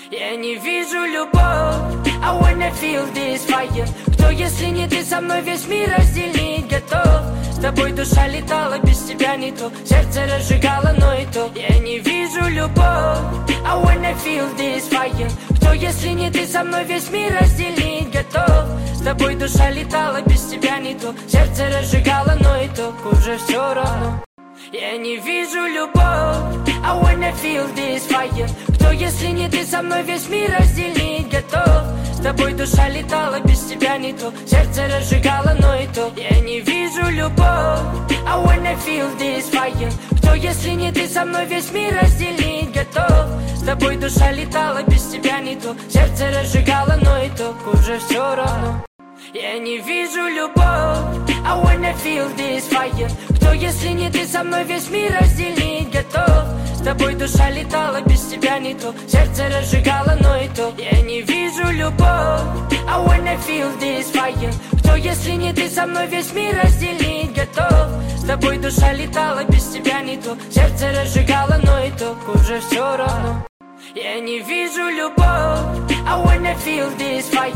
Я не вижу любовь, I wanna feel this fire. Кто, если не ты, со мной весь мир разделить готов? С тобой душа летала, без тебя не то. Сердце разжигало, но и то. Я не вижу любовь, I wanna feel this fire. Кто, если не ты, со мной весь мир разделить готов? С тобой душа летала, без тебя не то. Сердце разжигало, но и то. Уже все равно. Я не вижу любовь, I wanna feel this fire. Кто, если не ты, со мной весь мир разделить готов? С тобой душа летала, без тебя не то. Сердце разжигало, но и то. Я не вижу любовь, I wanna feel this fire. Кто, если не ты, со мной весь мир разделить готов? С тобой душа летала, без тебя не то. Сердце разжигало, но и то. Уже все равно. Я не вижу любовь, I wanna feel this fire. Кто, если не ты, со мной весь мир разделить готов? С тобой душа летала, без тебя не то. Сердце разжигало, но и то. Я не вижу любовь, I wanna feel this fire. Кто, если не ты, со мной весь мир разделить готов? С тобой душа летала, без тебя не то. Сердце разжигало, но и то. Уже все равно. Я не вижу любовь, I wanna feel this fire.